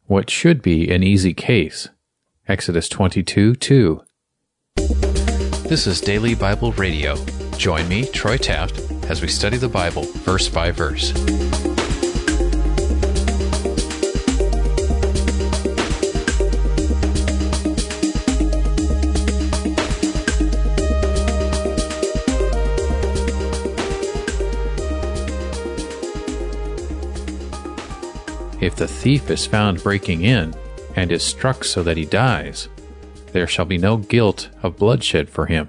what should be an easy case. Exodus 22:2. This is Daily Bible Radio. Join me, Troy Taft, as we study the Bible verse by verse. If the thief is found breaking in, and is struck so that he dies, there shall be no guilt of bloodshed for him.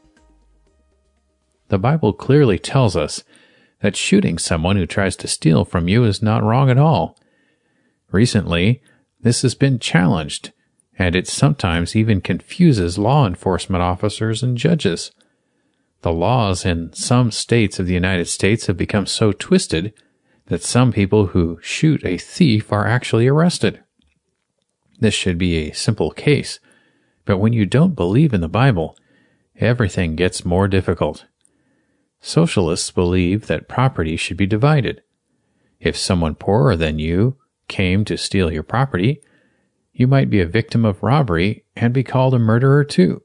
The Bible clearly tells us that shooting someone who tries to steal from you is not wrong at all. Recently, this has been challenged, and it sometimes even confuses law enforcement officers and judges. The laws in some states of the United States have become so twisted that some people who shoot a thief are actually arrested. This should be a simple case, but when you don't believe in the Bible, everything gets more difficult. Socialists believe that property should be divided. If someone poorer than you came to steal your property, you might be a victim of robbery and be called a murderer too.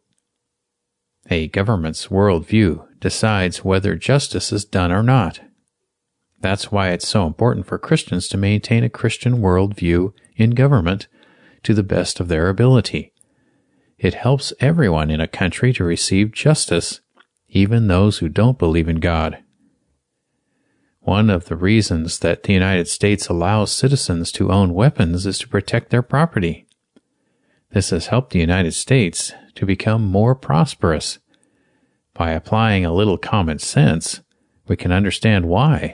A government's worldview decides whether justice is done or not. That's why it's so important for Christians to maintain a Christian worldview in government to the best of their ability. It helps everyone in a country to receive justice, even those who don't believe in God. One of the reasons that the United States allows citizens to own weapons is to protect their property. This has helped the United States to become more prosperous. By applying a little common sense, we can understand why.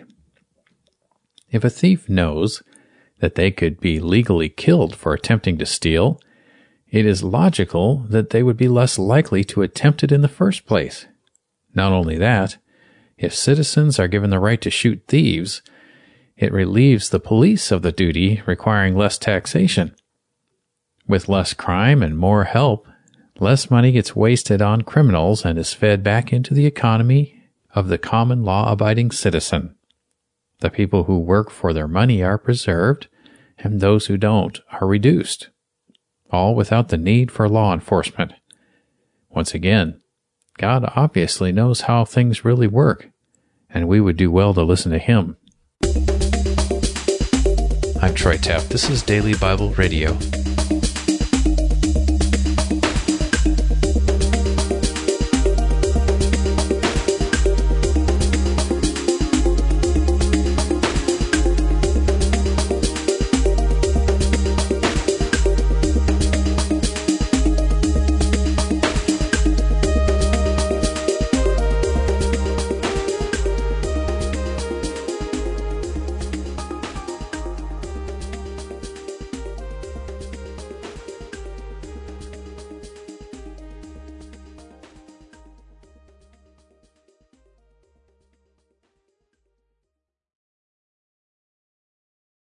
If a thief knows that they could be legally killed for attempting to steal, it is logical that they would be less likely to attempt it in the first place. Not only that, if citizens are given the right to shoot thieves, it relieves the police of the duty requiring less taxation. With less crime and more help, less money gets wasted on criminals and is fed back into the economy of the common law-abiding citizen. The people who work for their money are preserved, and those who don't are reduced, all without the need for law enforcement. Once again, God obviously knows how things really work, and we would do well to listen to Him. I'm Troy Taft. This is Daily Bible Radio.